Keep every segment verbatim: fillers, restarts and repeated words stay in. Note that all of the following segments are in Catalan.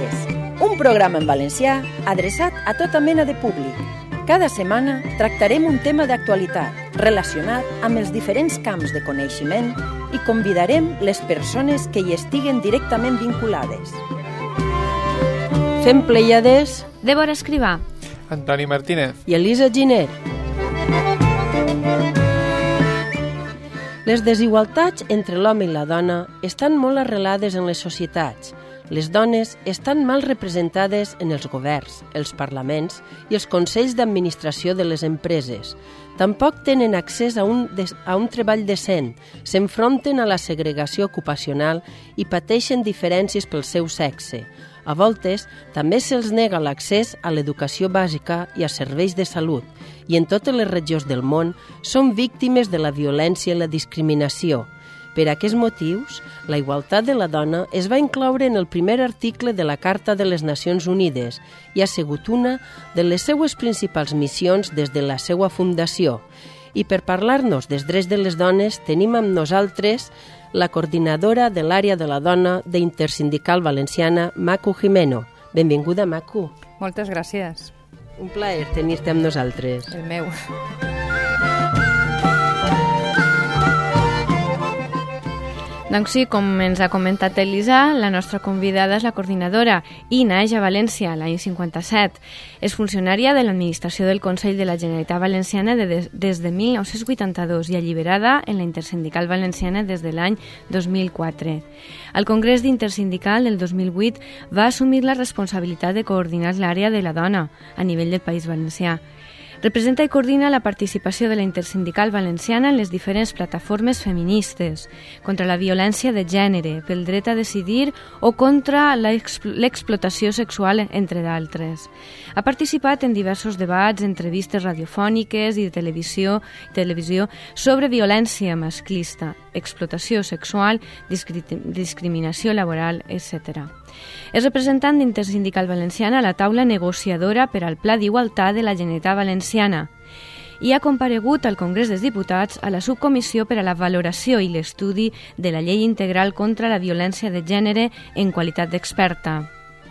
Fempleyades, un programa en valencià adreçat a tota mena de públic. Cada setmana tractarem un tema d'actualitat relacionat amb els diferents camps de coneixement i convidarem les persones que hi estiguen directament vinculades. Fempleyades, Débora Escrivà, Antoni Martínez i Elisa Giner. Les desigualtats entre l'home i la dona estan molt arrelades en les societats. Les dones estan mal representades en els governs, els parlaments i els consells d'administració de les empreses. Tampoc tenen accés a un, a un treball decent, s'enfronten a la segregació ocupacional i pateixen diferències pel seu sexe. A voltes, també se'ls nega l'accés a l'educació bàsica i a serveis de salut, i en totes les regions del món són víctimes de la violència i la discriminació. Per aquests motius, la igualtat de la dona es va incloure en el primer article de la Carta de les Nacions Unides i ha sigut una de les seues principals missions des de la seva fundació. I per parlar-nos dels drets de les dones tenim amb nosaltres la coordinadora de l'àrea de la dona d'Intersindical Valenciana, Macu Jimeno. Benvinguda, Macu. Moltes gràcies. Un plaer tenir-te amb nosaltres. El meu. Doncs sí, com ens ha comentat Elisa, la nostra convidada és la coordinadora i naix a València l'any cinquanta-set. És funcionària de l'administració del Consell de la Generalitat Valenciana de des, des de mil nou-cents vuitanta-dos i alliberada en la Intersindical Valenciana des de l'any dos mil quatre. Al Congrés d'Intersindical del dos mil vuit va assumir la responsabilitat de coordinar l'àrea de la dona a nivell del País Valencià. Representa i coordina la participació de la Intersindical Valenciana en les diferents plataformes feministes, contra la violència de gènere, pel dret a decidir o contra l'explotació sexual, entre d'altres. Ha participat en diversos debats, entrevistes radiofòniques i de televisió, televisió sobre violència masclista, explotació sexual, discriminació laboral, etcètera. És representant d'Intersindical Valenciana a la taula negociadora per al Pla d'Igualtat de la Generalitat Valenciana i ha comparegut al Congrés dels Diputats a la subcomissió per a la valoració i l'estudi de la Llei Integral contra la Violència de Gènere en qualitat d'experta.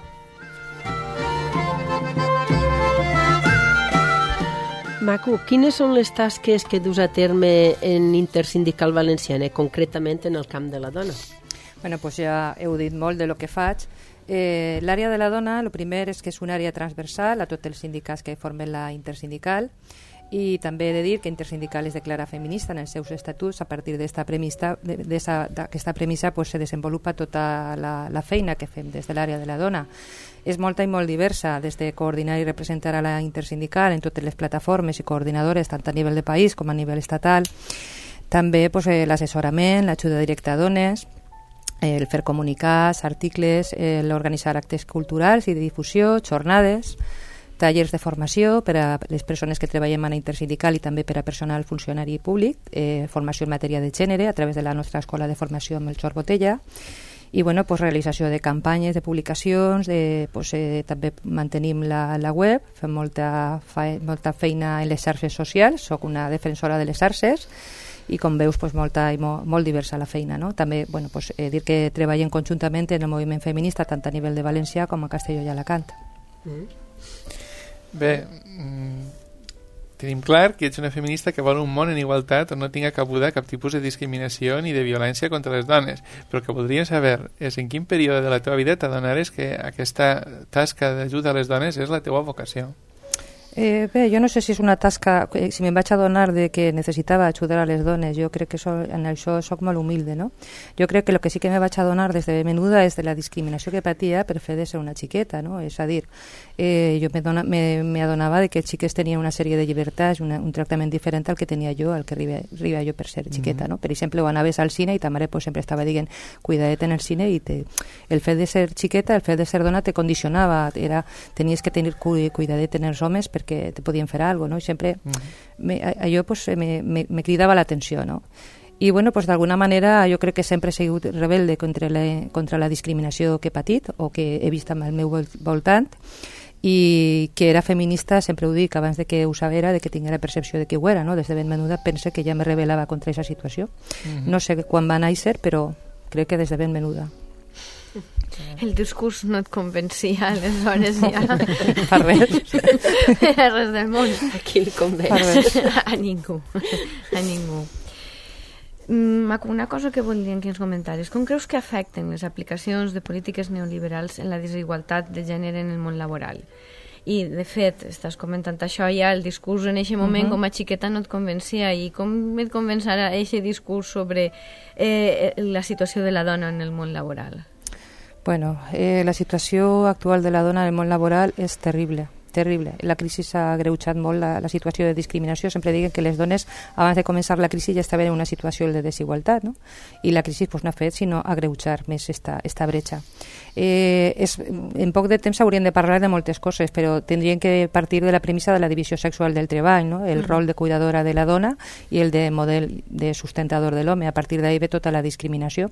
Macu, quines són les tasques que dus a terme en Intersindical Valenciana, concretament en el camp de la dona? Bueno, pues ja heu dit molt de lo que faig. Eh, l'àrea de la dona, el primer és que és una àrea transversal a tots els sindicats que formen la Intersindical i també he de dir que Intersindical es declara feminista en els seus estatuts. A partir d'aquesta premissa, d'aquesta premissa pues, se desenvolupa tota la, la feina que fem des de l'àrea de la dona. És molta i molt diversa, des de coordinar i representar a la Intersindical en totes les plataformes i coordinadores, tant a nivell de país com a nivell estatal. També pues, eh, l'assessorament, l'ajuda directa a dones, el fer comunicats, articles, l'organitzar actes culturals i de difusió, jornades, tallers de formació per a les persones que treballem a la Intersindical i també per a personal funcionari públic, eh, formació en matèria de gènere a través de la nostra escola de formació Melchor Botella i bueno, pues, realització de campanyes, de publicacions, de, pues, eh, també mantenim la, la web, fem molta, fe, molta feina en les xarxes socials, soc una defensora de les xarxes i com veus pues, molta i molt, molt diversa la feina, no? També bueno, pues, eh, dir que treballem conjuntament en el moviment feminista tant a nivell de València com a Castelló i Alacant. Mm. Bé, mm, tenim clar que ets una feminista que vol un món en igualtat on no tinga cabuda cap tipus de discriminació ni de violència contra les dones, però el que voldríem saber és en quin període de la teva vida t'adonares que aquesta tasca d'ajuda a les dones és la teva vocació. Eh, bé, jo no sé si és una tasca, si me'n vaig adonar de que necessitava ajudar a les dones, jo crec que so, en això soc molt humilde, no? Jo crec que el que sí que me vaig adonar des de menuda és de la discriminació que patia per fer de ser una xiqueta, no? És a dir, eh, jo m'adonava de que els xiquets tenien una sèrie de llibertats, una, un tractament diferent al que tenia jo, al que arriba, arriba jo per ser xiqueta, no? Per exemple, quan anaves al cine i ta mare pues, sempre estava dient cuidadet en el cine i te, el fet de ser xiqueta, el fet de ser dona te condicionava, era, tenies que tenir cuidadet en els homes per que te podien fer alguna cosa, no? I sempre mm. me, allò pues, me, me, me cridava l'atenció, no? I bueno, pues, d'alguna manera jo crec que sempre he sigut rebelde contra la, contra la discriminació que he patit o que he vist al meu voltant i que era feminista, sempre ho dic, abans de que ho sabera, de que tinguera percepció de que ho era, no? Des de ben menuda pense que ja me rebel·lava contra aquesta situació. Mm-hmm. No sé quan va néixer, però crec que des de ben menuda. El discurs no et convencia, aleshores ja... Per res. Per res del món. A qui li convenç? A ningú. A ningú. Una cosa que voldria aquí els comentaris. Com creus que afecten les aplicacions de polítiques neoliberals en la desigualtat de gènere en el món laboral? I, de fet, estàs comentant això ja, el discurs en aquest moment uh-huh. com a xiqueta no et convencia, i com et convencerà aquest discurs sobre eh, la situació de la dona en el món laboral? Bueno, eh, la situació actual de la dona en el món laboral és terrible. terrible. La crisi ha agreujat molt la, la situació de discriminació. Sempre diguen que les dones, abans de començar la crisi, ja estaven en una situació de desigualtat, no? I la crisi pues, no ha fet sinó agreujar més esta, esta bretxa. Eh, és, en poc de temps hauríem de parlar de moltes coses, però tindrien que partir de la premissa de la divisió sexual del treball, no? El uh-huh. rol de cuidadora de la dona i el de model de sustentador de l'home. A partir d'ahí ve tota la discriminació.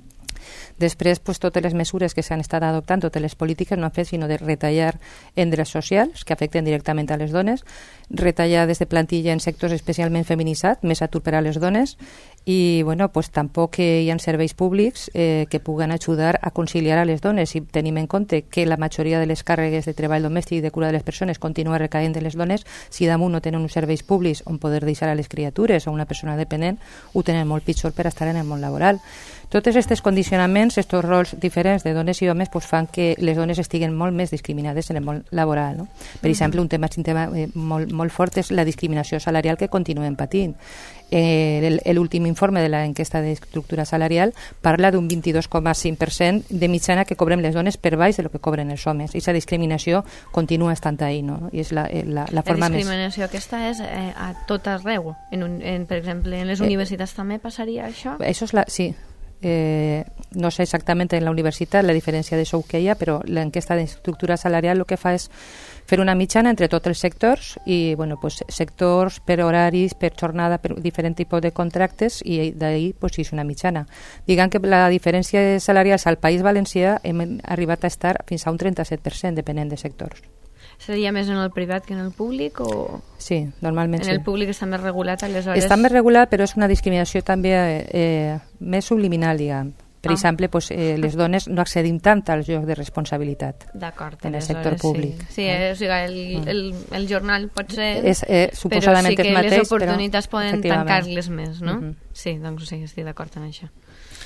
Després, pues, totes les mesures que s'han estat adoptant, totes les polítiques no han fet sinó de retallar en drets socials que afecten directament a les dones, retallar des de plantilla en sectors especialment feminitzats, més atur per a les dones, i bueno, pues, tampoc hi ha serveis públics eh, que puguen ajudar a conciliar a les dones. Si tenim en compte que la majoria de les càrregues de treball domèstic i de cura de les persones continua recaient de les dones, si damunt no tenen uns serveis públics on poder deixar a les criatures o una persona dependent, ho tenen molt pitjor per estar en el món laboral. Tots aquests condicionaments, aquests rols diferents de dones i homes, pues, fan que les dones estiguen molt més discriminades en el món laboral. No? Per mm-hmm. exemple, un tema, un tema eh, molt, molt fort és la discriminació salarial que continuem patint. Eh, L'últim informe de l'enquesta d'estructura salarial parla d'un vint-i-dos coma cinc per cent de mitjana que cobrem les dones per baix de lo que cobren els homes. I aquesta discriminació continua estant ahí, no? I és la, la, la forma més... La més... discriminació aquesta és eh, a tot arreu. En un, en, per exemple, en les eh, universitats també passaria això? Això és la... Sí. Eh, no sé exactament en la universitat la diferència de sou que hi ha, però l'enquesta d'estructura salarial el que fa és fer una mitjana entre tots els sectors i bueno, pues, sectors per horaris, per jornada, per diferent tipus de contractes, i d'ahir pues, és una mitjana. Diguem que la diferència salarial al País Valencià hem arribat a estar fins a un trenta-set per cent depenent de sectors. Seria més en el privat que en el públic? O... Sí, normalment en sí. En el públic està més regulat, aleshores... Està més regulat, però és una discriminació també eh, més subliminal, diguem. Per ah. exemple, pues, eh, les dones no accedim tant als llocs de responsabilitat en el sector públic. Sí, sí eh? o sigui, el, el, el jornal pot ser... És, eh, suposadament però sí que és mateix, les oportunitats però, poden tancar-les més, no? Uh-huh. Sí, doncs sí, estic d'acord amb això.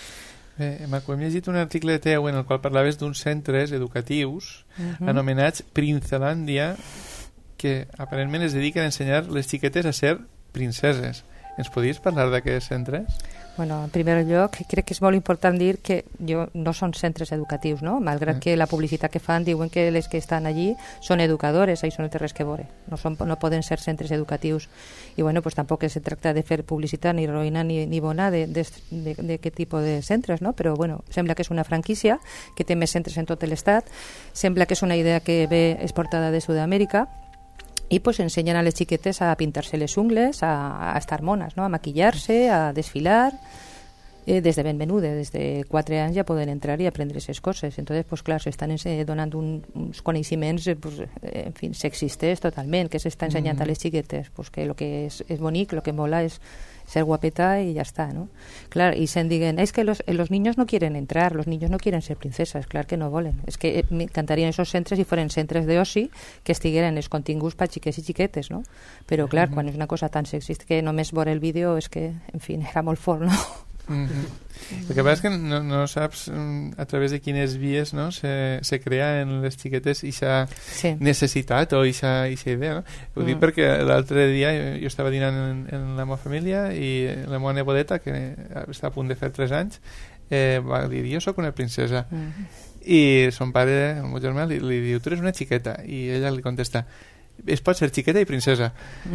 Bé, Macu, hem llegit un article teu en el qual parlaves d'uns centres educatius uh-huh. anomenats Princelandia, que aparentment es dediquen a ensenyar les xiquetes a ser princeses. Ens podies parlar d'aquests centres? Bueno, en primer lloc, crec que és molt important dir que jo, no són centres educatius, no? Malgrat que la publicitat que fan diuen que les que estan allí són educadores, això no té res que veure. No, són, no poden ser centres educatius. I bueno, pues tampoc se tracta de fer publicitat ni heroïna ni, ni bona de, de, de, de què tipus de centres, no? Però bueno, sembla que és una franquícia que té més centres en tot l'estat, sembla que és una idea que ve exportada de Sud-amèrica, i pues ensenyen a les xiquetes a pintar-se les ungles, a, a estar mones, no? A maquillar-se, a desfilar. Eh, des de ben menuda, des de quatre anys ja poden entrar i aprendre aquestes coses. Entonces, pues clar, s'estan eh, donant un, uns coneixements eh, pues, eh, en fi, sexistes totalment, que s'està ensenyant mm. a les xiquetes, pues que el que és, és bonic, el que mola és ser guapeta y ya está, ¿no? Claro, y se digan, es que los, los niños no quieren entrar, los niños no quieren ser princesas, claro que no volen. Es que eh, m'encantarien esos centres si fueren centres d'oci que estigueren els continguts per xiquets i xiquetes, no? Però, clar, mm-hmm. quan és una cosa tan sexista que només veure el vídeo és que, en fi, era molt fort, no? Mm-hmm. El que passa és que no, no saps a través de quines vies, no, se, se crea en les xiquetes ixa sí. necessitat o ixa, ixa idea, no? Ho mm. dic perquè l'altre dia jo, jo estava dinant en, en la meva família i la meva nebodeta, que està a punt de fer tres anys, eh, va dir, jo sóc una princesa. Mm. I son pare, el meu germà, li, li diu, tu eres una xiqueta. I ella li contesta, es pot ser xiqueta i princesa.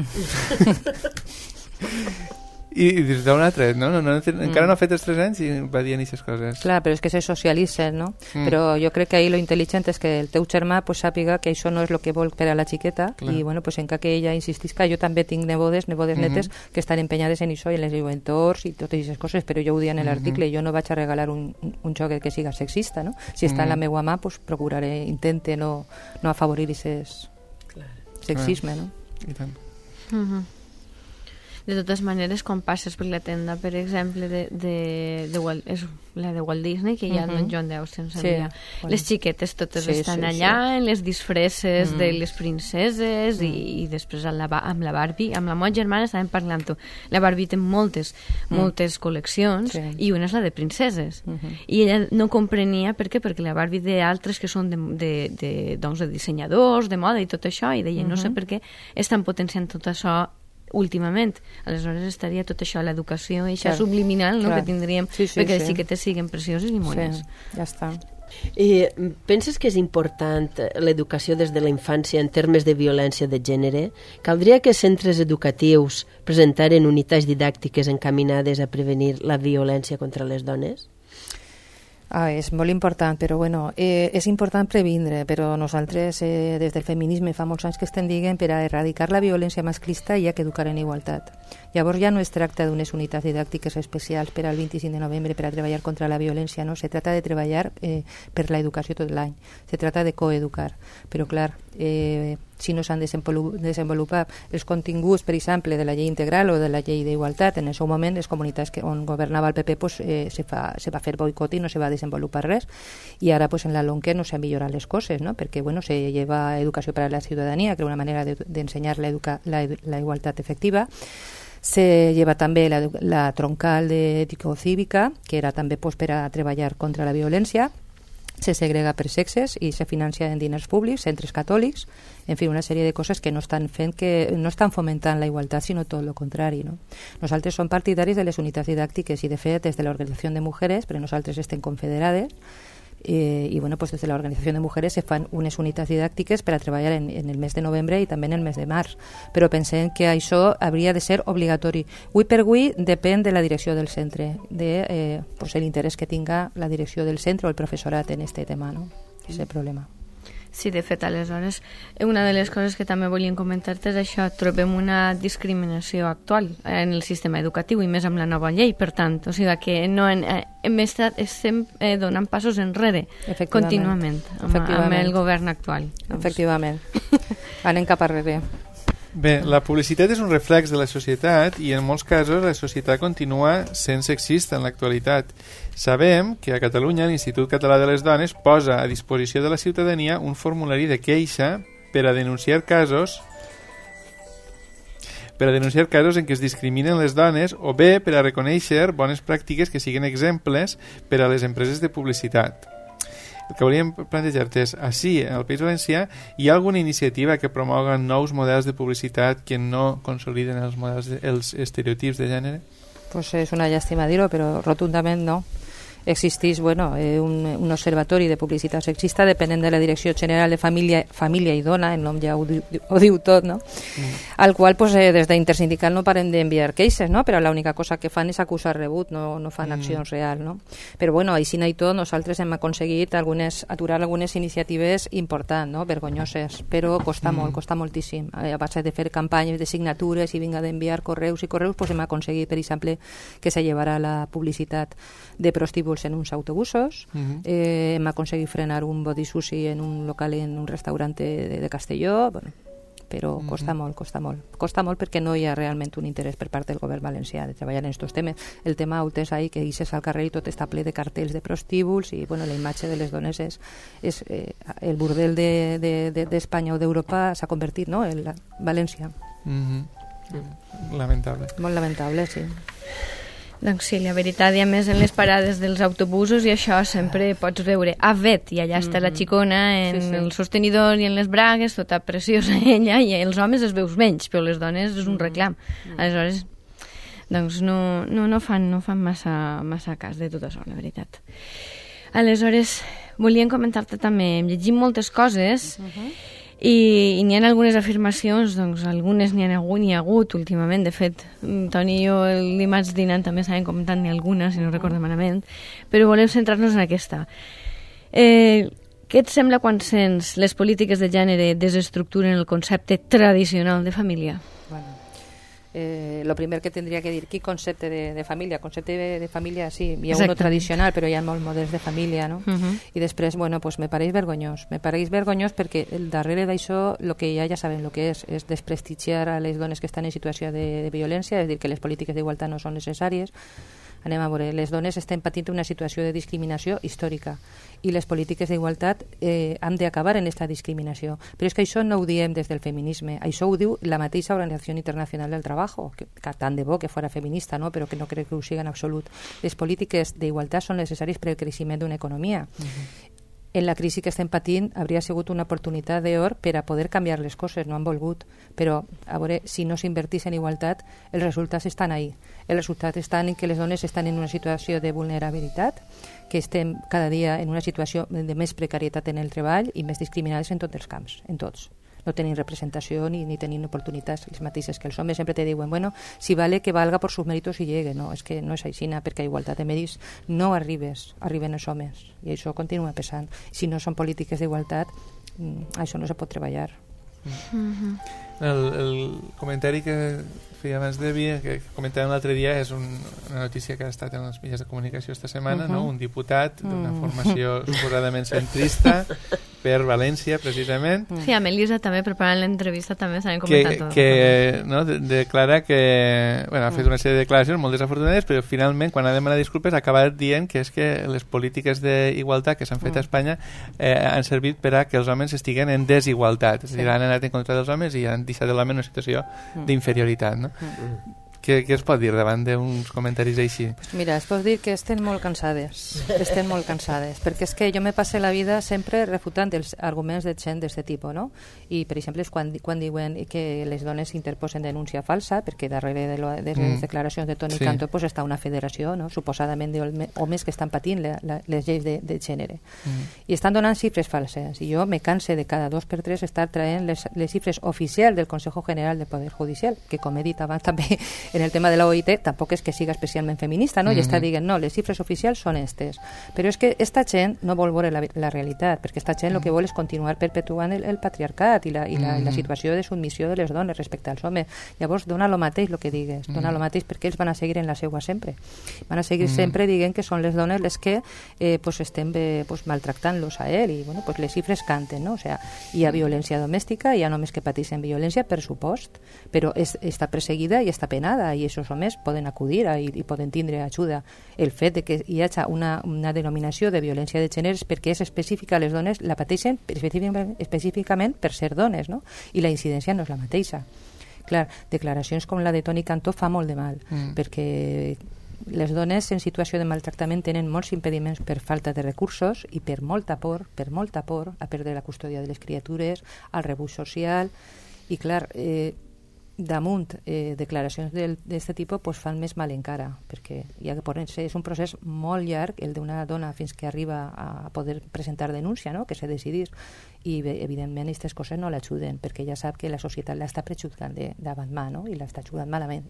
I, i dius d'un altre, no? no, no mm. encara no ha fet els tres anys i va dient aquestes coses. Clar, però és que se socialitzen, no? Mm. Però jo crec que ahí lo intel·ligent és que el teu germà pues, sàpiga que això no és el que vol per a la xiqueta. Clar. I bueno, pues, encara que ella insistisca, jo també tinc nebodes, nebodes mm-hmm. netes que estan empenyades en això i en les joventors i totes aquestes coses, però jo ho dia en l'article, mm-hmm. jo no vaig a regalar un, un joc que siga sexista, no? Si està mm-hmm. en la meva mà, pues, procuraré, intente no, no afavorir aquest sexisme, no? I tant. Mhm. De totes maneres, quan passes per la tenda, per exemple, de, de, de Walt, és la de Walt Disney, que hi ha uh -huh. en John de Austen, sabia. Sí, bueno. Les xiquetes totes sí, estan sí, allà, sí. en les disfresses mm. de les princeses mm. i, i després amb la, amb la Barbie, amb la meva germana estàvem parlant-ho. La Barbie té moltes, mm. moltes col·leccions sí. i una és la de princeses. Uh -huh. I ella no comprenia per què, perquè la Barbie té altres que són de, de, de, doncs, de dissenyadors, de moda i tot això, i deia, uh -huh. no sé per què estan potenciant tot això últimament. Aleshores estaria tot això a l'educació i això clar, subliminal no, que tindríem sí, sí, perquè sí. les xiquetes siguen precioses i mones. Sí, ja està. I penses que és important l'educació des de la infància en termes de violència de gènere? Caldria que centres educatius presentaren unitats didàctiques encaminades a prevenir la violència contra les dones? Ah, és molt important, però bueno, eh, és important previndre, però nosaltres eh, des del feminisme fa molts anys que estem dient per a erradicar la violència masclista hi ha que educar en igualtat. Llavors ja no es tracta d'unes unitats didàctiques especials per al vint-i-cinc de novembre per a treballar contra la violència, no, se trata de treballar eh, per la educació tot l'any, se trata de coeducar, però clar, eh, si no s'han desenvolupat els continguts, per exemple, de la llei integral o de la llei d'igualtat, en el seu moment les comunitats que, on governava el P P pues, eh, se, fa, se va fer boicot i no se va desenvolupar res, i ara pues, en la LONCE no s'han millorat les coses, ¿no? Perquè bueno, se lleva educació per a la ciutadania, que és una manera d'ensenyar de, la, la, la igualtat efectiva. Se lleva també la, la troncal d'ètico-cívica, que era també pues, per a treballar contra la violència. Se segrega per sexes i se financia en diners públics, centres catòlics, en fi, una sèrie de coses que no estan fent que no estan fomentant la igualtat, sinó tot el contrari, no? Nosaltres som partidaris de les unitats didàctiques i, de fet, des de l'Organització de Mujeres, però nosaltres estem confederades, Eh, i bueno, pues des de l'Organització de Mujeres se fan unes unitats didàctiques per a treballar en, en el mes de novembre i també en el mes de març, però pensem que això hauria de ser obligatori. Avui per avui depèn de la direcció del centre, de eh, pues l'interès que tinga la direcció del centre o el professorat en aquest tema, no? És el problema. Sí, de fet, aleshores, una de les coses que també volíem comentar-te és això, trobem una discriminació actual en el sistema educatiu i més amb la nova llei, per tant, o sigui que no en, eh, hem estat, estem eh, donant passos enrere contínuament amb, amb el govern actual. Doncs. Efectivament. Anem cap arrere. Bé, la publicitat és un reflex de la societat i en molts casos la societat continua sent sexista en l'actualitat. Sabem que a Catalunya l'Institut Català de les Dones posa a disposició de la ciutadania un formulari de queixa per a denunciar casos per a denunciar casos en què es discriminen les dones o bé per a reconèixer bones pràctiques que siguin exemples per a les empreses de publicitat. El que volíem plantejar-te és, així, al País Valencià, hi ha alguna iniciativa que promogui nous models de publicitat que no consoliden els, models de, els estereotips de gènere? Pues és una llàstima dir-ho, però rotundament no. Existeix bueno, eh, un, un observatori de publicitat sexista depenent de la Direcció General de Família, Família i Dona, el nom ja ho, diu, ho diu tot, no? Mm. Al qual pues, eh, des d'Intersindical no paren d'enviar queixes, no? Però l'única cosa que fan és acusar rebut, no, no fan mm. accions reals, no? Però bueno, així no i tot, nosaltres hem aconseguit algunes, aturar algunes iniciatives importants, no? Vergonyoses, però costa mm. molt, costa moltíssim. A base de fer campanyes de signatures i vinga d'enviar correus i correus, pues hem aconseguit, per exemple, que se llevarà la publicitat de prostíbuls en uns autobusos. Uh-huh. eh, hem aconseguit frenar un body sushi en un local, en un restaurant de, de Castelló, bueno, però uh-huh. costa molt, costa molt. Costa molt perquè no hi ha realment un interès per part del govern valencià de treballar en aquests temes. El tema ho tens ahí, que ixes al carrer i tot està ple de cartells de prostíbuls i bueno, la imatge de les dones és, és eh, el burdel d'Espanya de, de, de, o d'Europa s'ha convertit, no?, en la, València. Uh-huh. Uh-huh. Lamentable. Molt lamentable, sí. Doncs sí, la veritat, i a més en les parades dels autobusos i això sempre pots veure Avet, i allà està mm-hmm. la xicona en sí, sí. el sostenidor i en les bragues, tota preciosa ella, i els homes els veus menys, però les dones és un reclam. Mm-hmm. Aleshores, doncs no, no, no fan, no fan massa, massa cas de tot això, la veritat. Aleshores, volíem comentar-te també, hem llegit moltes coses, mm-hmm. i, i n'hi ha algunes afirmacions, doncs algunes n'hi ha hagut, n'hi ha hagut últimament, de fet Toni i jo el dimarts dinant també estàvem comentant n'hi alguna, si no recordo malament, però volem centrar-nos en aquesta. Eh, què et sembla quan sents les polítiques de gènere desestructuren el concepte tradicional de família? Bueno, Eh, lo primer que tindria que dir, quin concepte de, de família? Concepte de, de família, sí, hi ha uno tradicional, però hi ha molts models de família, no? Uh-huh. I després, bueno, pues me pareix vergonyós. Me pareix vergonyós perquè el darrere d'això, el que ja ja sabem el que és, és desprestigiar a les dones que estan en situació de, de violència, és dir, que les polítiques d'igualtat no són necessàries. Anem a veure, les dones estem patint una situació de discriminació històrica i les polítiques d'igualtat eh, han d'acabar en aquesta discriminació. Però és que això no ho diem des del feminisme, això ho diu la mateixa Organització Internacional del Trabajo, que, que tant de bo que fora feminista, no? Però que no crec que ho siga en absolut. Les polítiques d'igualtat són necessàries per al creixement d'una economia. Uh-huh. En la crisi que estem patint hauria sigut una oportunitat d'or per a poder canviar les coses, no han volgut, però a veure, si no s'invertís en igualtat, els resultats estan ahí. Els resultats estan en que les dones estan en una situació de vulnerabilitat, que estem cada dia en una situació de més precarietat en el treball i més discriminades en tots els camps, en tots. No tenim representació ni, ni tenim oportunitats les mateixes que els homes. Sempre te diuen, bueno, si vale que valga por sus méritos i llegue. No, és que no és així, perquè a igualtat de mèrits no arribes, arriben els homes. I això continua pesant. Si no són polítiques d'igualtat, això no se pot treballar. Mm-hmm. El, el comentari que feia abans Devi, que comentàvem l'altre dia, és un, una notícia que ha estat en els mitjans de comunicació esta setmana, uh-huh. no? Un diputat d'una uh-huh. formació suposadament centrista per València, precisament. Sí, amb Elisa també preparant l'entrevista també s'han comentat tot. Que no, de, declara que bueno, ha fet una sèrie de declaracions molt desafortunades, però finalment, quan ha demanat disculpes, ha acabat dient que és que les polítiques d'igualtat que s'han fet a Espanya eh, han servit per a que els homes estiguen en desigualtat. És a dir, han anat en contra dels homes i han deixat l'home en una situació d'inferioritat, no? Mm. Què, què es pot dir davant d'uns comentaris així? Pues mira, es pot dir que estem molt cansades, estem molt cansades, perquè és que jo me passe la vida sempre refutant els arguments de gent d'aquest tipus, no? I, per exemple, quan, quan diuen que les dones interposen denúncia falsa, perquè darrere de, lo, de les mm. declaracions de Toni sí. Cantó pues, està una federació, no? Suposadament d'homes que estan patint la, la, les lleis de, de gènere. Mm. I estan donant xifres falses. I jo me canse de cada dos per tres estar traient les, les xifres oficials del Consejo General del Poder Judicial, que, com he dit abans també, en el tema de la O I T tampoc és que siga especialment feminista, no? Mm-hmm. I està dient, no, les xifres oficials són estes. Però és que esta gent no vol veure la, la realitat, perquè esta gent el que vol és continuar perpetuant el, el patriarcat i la, i la, mm-hmm. la situació de submissió de les dones respecte als homes. Llavors, dona lo mateix el que digues, dona mm-hmm. lo mateix perquè ells van a seguir en la seua sempre. Van a seguir mm-hmm. sempre dient que són les dones les que eh, pues estem eh, pues, maltractant-los a ell i bueno, pues les xifres canten, no? O sea, hi ha violència domèstica, hi ha homes que pateixen violència, per supost, però és, està perseguida i està penada i això els homes poden acudir a, i, i poden tindre ajuda. El fet de que hi hagi una, una denominació de violència de gènere és perquè és específica, les dones la pateixen específicament, específicament per ser dones, no? I la incidència no és la mateixa. Clar, declaracions com la de Toni Cantó fa molt de mal, mm. perquè les dones en situació de maltractament tenen molts impediments per falta de recursos i per molta por, per molta por a perdre la custòdia de les criatures, al rebuig social, i clar, eh, damunt eh, declaracions d'aquest tipus pues, fan més mal encara, perquè ja que poden-se, és un procés molt llarg el d'una dona fins que arriba a poder presentar denúncia, no? Que se decidís, i evidentment aquestes coses no l'ajuden perquè ja sap que la societat l'està prejutgant de, davant mà, no? I l'està jugant malament.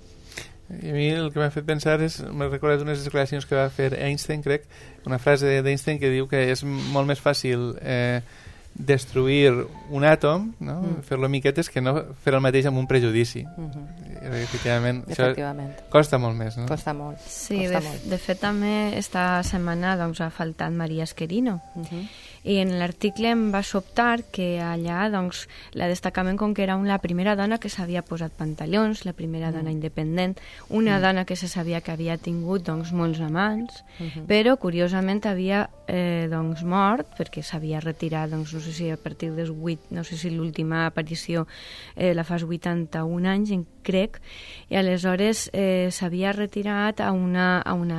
I a mi el que m'ha fet pensar és, m'he recordat unes declaracions que va fer Einstein, crec, una frase d'Einstein que diu que és molt més fàcil eh, destruir un àtom, no? Mm. fer-lo miquetes, que no fer el mateix amb un prejudici. Mm-hmm. Efectivament, Efectivament. Això costa molt més, no? Costa molt. Sí, costa de, molt. de fet també esta setmana doncs, ha faltat Maria Esquerino. Mm-hmm. I en l'article em va sobtar que allà doncs, la destacaven com que era la primera dona que s'havia posat pantalons, la primera mm. dona independent, una mm. dona que se sabia que havia tingut doncs, molts amants, mm-hmm. però curiosament havia eh, doncs, mort perquè s'havia retirat, doncs, no sé si a partir dels vuit, no sé si l'última aparició eh, la fas vuitanta-un anys, en crec, i aleshores eh, s'havia retirat a una... A una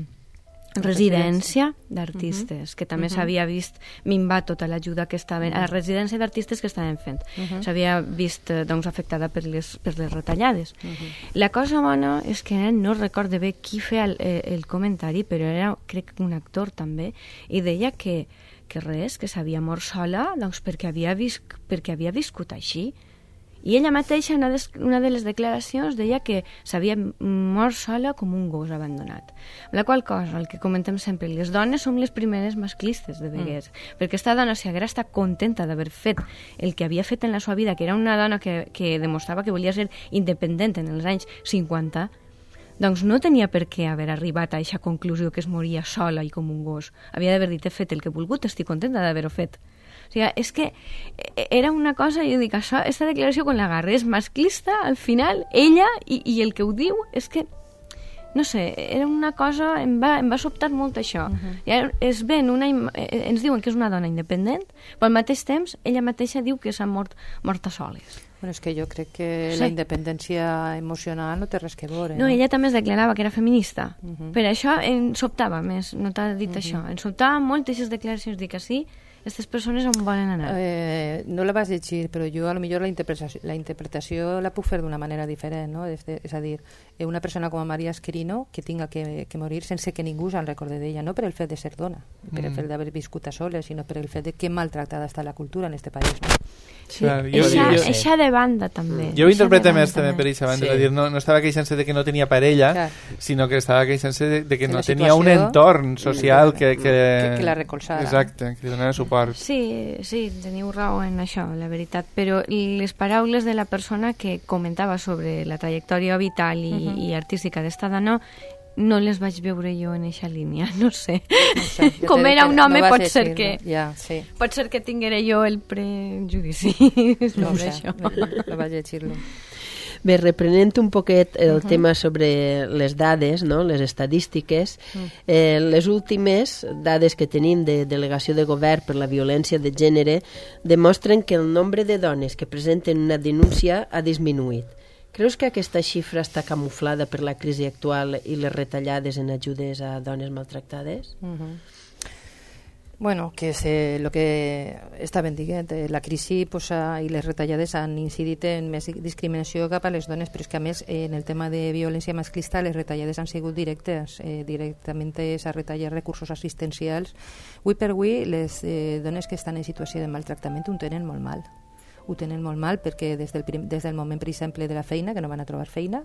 residència d'artistes, uh-huh. que també uh-huh. s'havia vist minvar tota l'ajuda que estaven, uh-huh. a la residència d'artistes que estaven fent. Uh-huh. S'havia vist doncs, afectada per les, per les retallades. Uh-huh. La cosa bona és que no recordo bé qui feia el, el comentari, però era, crec, un actor també, i deia que, que res, que s'havia mort sola doncs, perquè, havia vis, perquè havia viscut així. I ella mateixa, una, des, una de les declaracions, deia que s'havia mort sola com un gos abandonat. Amb la qual cosa, el que comentem sempre, les dones som les primeres masclistes de veguers, mm. perquè aquesta dona, si haguera estat contenta d'haver fet el que havia fet en la seva vida, que era una dona que, que demostrava que volia ser independent en els anys cinquanta, doncs no tenia per què haver arribat a aquesta conclusió que es moria sola i com un gos. Havia d'haver dit, he fet el que he volgut, estic contenta d'haver-ho fet. O sigui, és que era una cosa, jo dic, això, aquesta declaració quan l'agarra és masclista, al final, ella, i, i el que ho diu, és que, no sé, era una cosa, em va, em va sobtar molt això. Uh -huh. I es ven una, ens diuen que és una dona independent, però al mateix temps, ella mateixa diu que s'ha mort morta soles. Bueno, és que jo crec que sí. la independència emocional no té res que veure. No, no? ella també es declarava que era feminista. Uh -huh. Per això em sobtava més, no t'ha dit uh -huh. això. Em sobtava molt aquestes declaracions, dic que sí, aquestes persones on volen anar? Eh, no la vas llegir, però jo a lo millor la interpretació la, interpretació la puc fer d'una manera diferent, no? És, de, és a dir, una persona com a Maria Esquerino que tinga que, que morir sense que ningú se'n recorde d'ella, no per el fet de ser dona, per mm. el fet d'haver viscut a soles, sinó per el fet de que maltractada està la cultura en este país, no? Sí, clar, jo, eixa, jo, eixa de banda també. Jo ho interpreto més també per eixa banda, sí. És a dir, no, no estava queixant-se de que no tenia parella, clar. Sinó que estava queixant-se de, de que no tenia un entorn social que, que, que, que la recolzara. Exacte, que li donava suport. Sí, sí, teniu raó en això, la veritat, però les paraules de la persona que comentava sobre la trajectòria vital i, uh-huh. i artística d'esta dona no les vaig veure jo en eixa línia, no sé. No sé com era un home, no pot ser decir, que... No? Ja, sí. Pot ser que tinguera jo el prejudici no sobre sé, això. No, no vaig llegir-lo. Bé, reprenent un poquet el uh -huh. tema sobre les dades, no? Les estadístiques, uh -huh. eh, les últimes dades que tenim de delegació de govern per la violència de gènere demostren que el nombre de dones que presenten una denúncia ha disminuït. Creus que aquesta xifra està camuflada per la crisi actual i les retallades en ajudes a dones maltractades? Uh -huh. Bueno, que és eh, el que estaven dient, eh, la crisi pues, ha, i les retallades han incidit en més discriminació cap a les dones, però és que a més eh, en el tema de violència masclista les retallades han sigut directes, eh, directament s'ha retallat recursos assistencials. Avui per avui les eh, dones que estan en situació de maltractament ho tenen molt mal. Ho tenen molt mal perquè des del, prim, des del moment, per exemple, de la feina, que no van a trobar feina,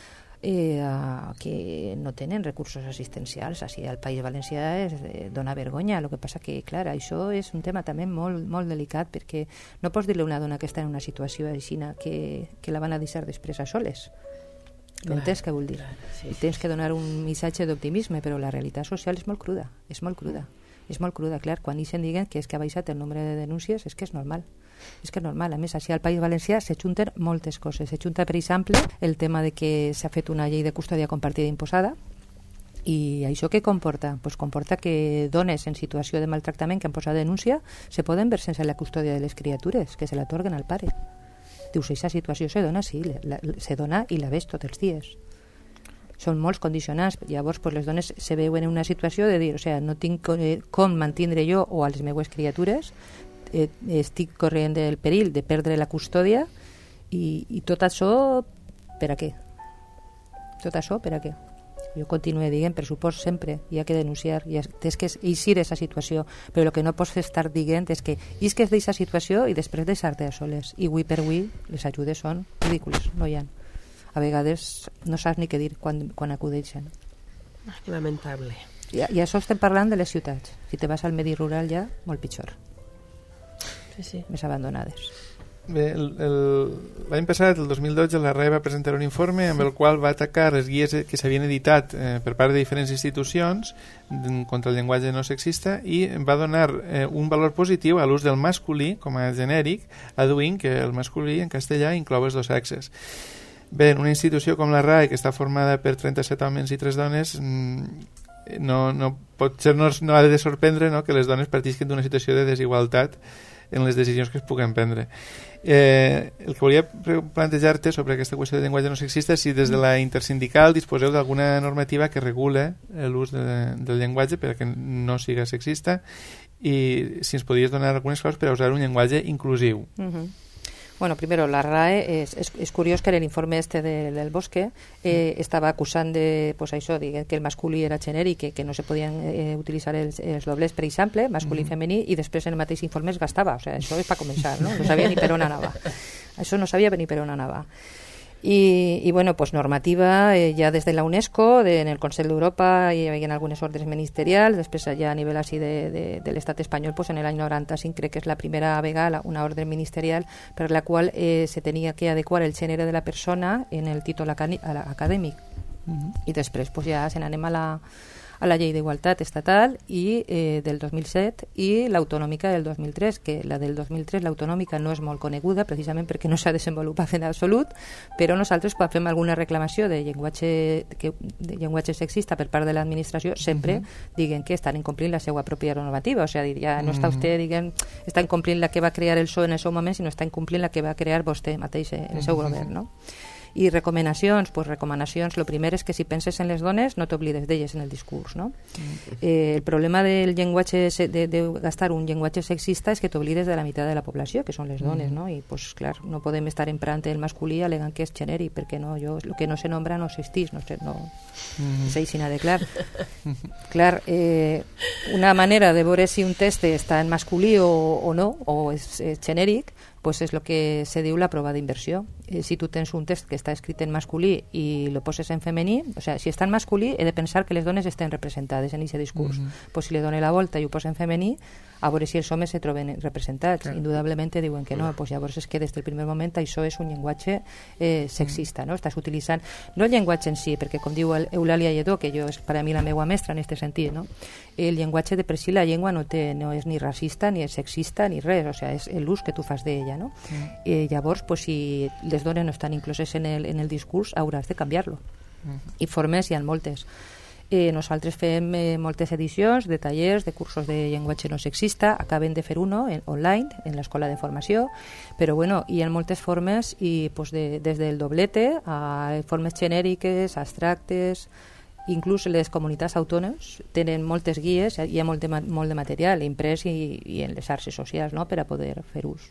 eh, que no tenen recursos assistencials. Així al País Valencià es eh, dona vergonya. El que passa que, clar, això és un tema també molt, molt delicat, perquè no pots dir-li a una dona que està en una situació així que, que la van a deixar després a soles. M'entens què vull dir? Sí, sí, tens que donar un missatge d'optimisme, però la realitat social és molt cruda, és molt cruda. És molt cruda, clar. Quan ells diguen que és que ha baixat el nombre de denúncies, és que és normal. És que és normal. A més, així al País Valencià se junten moltes coses. Se junta, per exemple, el tema de que s'ha fet una llei de custòdia compartida imposada, i això què comporta? Pues comporta que dones en situació de maltractament que han posat denúncia se poden ver sense la custòdia de les criatures, que se l'atorguen al pare. Dius, aquesta situació se dona, sí, la, se dona i la ves tots els dies. Són molts condicionants. Llavors pues, les dones se veuen en una situació de dir, o sea, no tinc eh, com mantindre jo o a les meues criatures, eh, estic corrent el perill de perdre la custòdia i, i tot això per a què? Tot això per a què? Jo continuo dient, per supost, sempre hi ha que denunciar, hi ha, tens que eixir d'aquesta situació, però el que no pots estar dient és que isques d'aquesta situació i després deixar-te a soles. I avui per avui les ajudes són ridícules, no hi ha. A vegades no saps ni què dir quan, quan acudeixen. Lamentable. I, I això estem parlant de les ciutats. Si te vas al medi rural ja, molt pitjor. Sí, sí. Més abandonades. Bé, l'any passat, el dos mil dotze, la R A E va presentar un informe amb el qual va atacar les guies que s'havien editat eh, per part de diferents institucions contra el llenguatge no sexista i va donar eh, un valor positiu a l'ús del masculí com a genèric, aduint que el masculí en castellà inclou els dos sexes. Bé, en una institució com la R A E, que està formada per trenta-set homes i tres dones, no, no, potser no, no ha de sorprendre, no, que les dones partisquen d'una situació de desigualtat en les decisions que es puguen prendre. Eh, el que volia plantejar-te sobre aquesta qüestió de llenguatge no sexista és si des de la intersindical disposeu d'alguna normativa que regule l'ús de, del llenguatge perquè no siga sexista i si ens podries donar algunes claus per a usar un llenguatge inclusiu. Uh-huh. Bueno, primero, la R A E, es, es, es curiós que en el informe este de, del Bosque eh, estava acusant de, pues això, diguem, que el masculí era genèric, que, que no se podien eh, utilitzar els, els doblers, per exemple, masculí i mm. femení, i després en el mateix informe es gastava. O sea, això és per començar, no? No sabia ni per on anava. Això no sabia ni per on anava. I, i bueno, pues normativa eh, ja des de la UNESCO, de, en el Consell d'Europa hi havia algunes ordres ministerials, després ja a nivell així de, de, de l'estat espanyol, pues en l'any noranta-cinc crec que és la primera vegada una ordre ministerial per la qual eh, se tenia que adequar el gènere de la persona en el títol acadèmic. Mm-hmm. I després pues ja se n'anem a la a la llei d'igualtat estatal i eh, del dos mil set i l'autonòmica del dos mil tres, que la del dos mil tres, l'autonòmica, no és molt coneguda precisament perquè no s'ha desenvolupat en absolut, però nosaltres quan fem alguna reclamació de llenguatge, que, de llenguatge sexista per part de l'administració, sempre uh-huh. diguen que estan incomplint la seva pròpia normativa, o sigui, ja no està vostè, diguem, està incomplint la que va crear el P S O E en el seu moment, sinó està incomplint la que va crear vostè mateix en el seu uh-huh. govern, no? I recomanacions, pues recomanacions, el primer és que si penses en les dones no t'oblides d'elles en el discurs, no? Mm. Eh, el problema del llenguatge, de, de gastar un llenguatge sexista és que t'oblides de la meitat de la població, que són les dones, mm. no? I pues clar, no podem estar emprant el masculí alegant que és genèric, perquè no, jo, el que no se nombra no existís, no sé, no mm. sé si n'ha de clar. Clar, eh, una manera de veure si un test està en masculí o, o no, o és, és genèric, pues és el que se diu la prova d'inversió. Eh, si tu tens un test que està escrit en masculí i lo poses en femení, o sea, si està en masculí he de pensar que les dones estan representades en aquest discurs. Mm-hmm. Pues si le dono la volta i ho poso en femení, a veure si els homes se troben representats. Clar. Indudablement diuen que no, pues llavors és que des del primer moment això és un llenguatge eh, sexista, no? Estàs utilitzant, no el llenguatge en si, perquè com diu Eulàlia Lledó, que jo és per a mi la meva mestra en aquest sentit, no? El llenguatge de per si la llengua no, té, no és ni racista, ni és sexista, ni res, o sigui, és l'ús que tu fas d'ella, no? Mm. Eh, llavors, pues, si les dones no estan incloses en el, en el discurs, hauràs de canviar-lo. Mm. I formes hi ha moltes. Eh, nosaltres fem eh, moltes edicions de tallers, de cursos de llenguatge no sexista, acaben de fer uno en, online, en l'escola de formació, però bueno, hi ha moltes formes, i pues, de, des del doblete a formes genèriques, abstractes, inclús les comunitats autònomes tenen moltes guies, hi ha molt de, molt de material imprès i, i en les xarxes socials, no?, per a poder fer ús.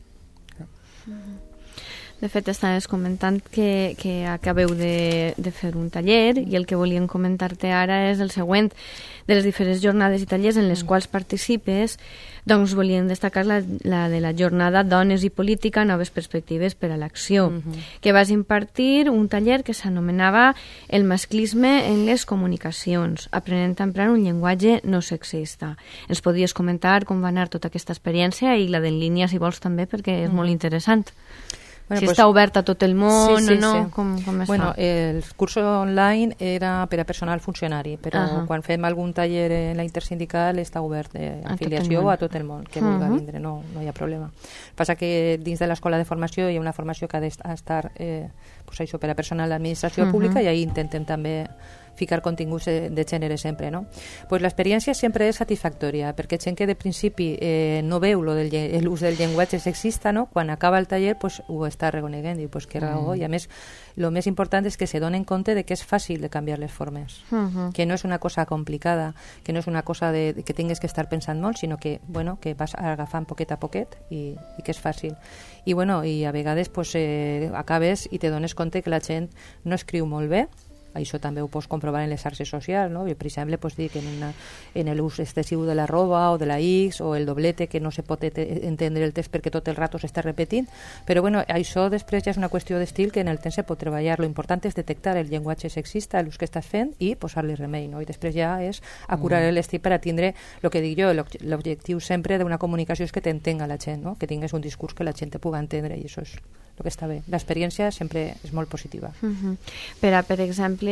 De fet, estaves comentant que, que acabeu de, de fer un taller i el que volíem comentar-te ara és el següent. De les diferents jornades i tallers en les quals participes, doncs volíem destacar la, la de la jornada Dones i Política, noves perspectives per a l'acció, uh-huh. que vas impartir un taller que s'anomenava El masclisme en les comunicacions, aprenent a emprar un llenguatge no sexista. Ens podies comentar com va anar tota aquesta experiència i la d'en línia, si vols, també, perquè és uh-huh. molt interessant. Bueno, si pues, està obert a tot el món sí, sí, o no? Sí. Com, com es bueno, fa? El curs online era per a personal funcionari, però uh-huh. quan fem algun taller en la intersindical està obert d'afiliació a, a tot el món que uh-huh. vulgui vindre, no, no hi ha problema. Passa que dins de l'escola de formació hi ha una formació que ha d'estar eh, pues això, per a personal d'administració uh-huh. pública, i ahí intentem també ficar continguts de, de gènere sempre, no? Pues l'experiència sempre és satisfactòria, perquè gent que de principi eh, no veu lo del, l'ús del llenguatge sexista, no? Quan acaba el taller pues, ho està reconeguent, diu, pues que raó, mm. i a més el més important és que se donen compte de que és fàcil de canviar les formes, uh-huh. que no és una cosa complicada, que no és una cosa de, de que tingues que estar pensant molt, sinó que, bueno, que vas agafant poquet a poquet i, i que és fàcil. I, bueno, i a vegades pues, eh, acabes i te dones compte que la gent no escriu molt bé. Això també ho pots comprovar en les xarxes socials, no? Jo, per exemple, pues, dic en, una, en l'ús excessiu de l'arroba o de la X o el doblete, que no se pot entendre el text perquè tot el rato s'està repetint, però bueno, això després ja és una qüestió d'estil que en el temps se pot treballar. Lo important és detectar el llenguatge sexista, l'ús que estàs fent, i posar-li remei, no? I després ja és acurar mm. l'estil per a tindre el que dic jo, l'objectiu sempre d'una comunicació és que t'entenga la gent, no? Que tingues un discurs que la gent te pugui entendre, i això és el que està bé. L'experiència sempre és molt positiva. Uh-huh. Per a, per exemple,